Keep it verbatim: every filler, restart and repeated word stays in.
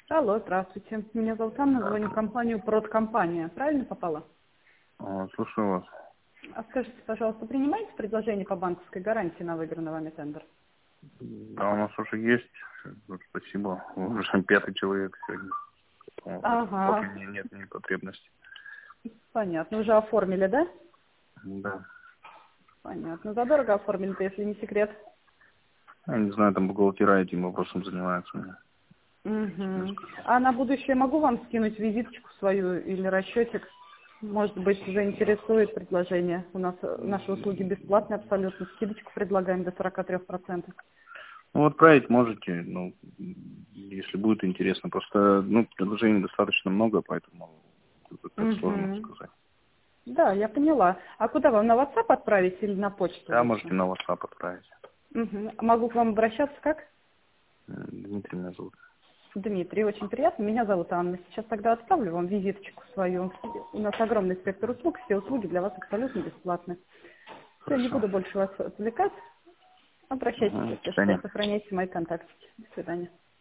Алло, здравствуйте. Меня зовут Анна, звоню в компанию «Продкомпания». Правильно попала? А, слушаю вас. А скажите, пожалуйста, принимаете предложение по банковской гарантии на выигранный вами тендер? Да, у нас уже есть. Вот, спасибо. Вы уже пятый человек сегодня. Вот, пока Ага, не- нет ни потребности. понятно. Уже оформили, да? Да. Понятно. Задорого оформили-то, если не секрет. Я не знаю, там бухгалтера этим вопросом занимаются. Не Угу. скажу. А на будущее могу вам скинуть визиточку свою или расчетик? Может быть, заинтересует предложение. У нас э, наши услуги бесплатные абсолютно. Скидочку предлагаем до сорок три процента. Ну, отправить можете, ну, если будет интересно. Просто, ну, предложений достаточно много, поэтому тут так сложно Угу. сказать. Да, я поняла. А куда вам, на WhatsApp отправить или на почту Да, лучше? можете на WhatsApp отправить. Угу. Могу к вам обращаться как? М, Дмитрий меня зовут. Дмитрий, очень приятно. Меня зовут Анна. Сейчас тогда отправлю вам визиточку свою. У нас огромный спектр услуг, все услуги для вас абсолютно бесплатны. Все, не Хорошо. буду больше вас отвлекать. Обращайтесь, Угу. До если что, свидания. сохраняйте мои контакты. До свидания.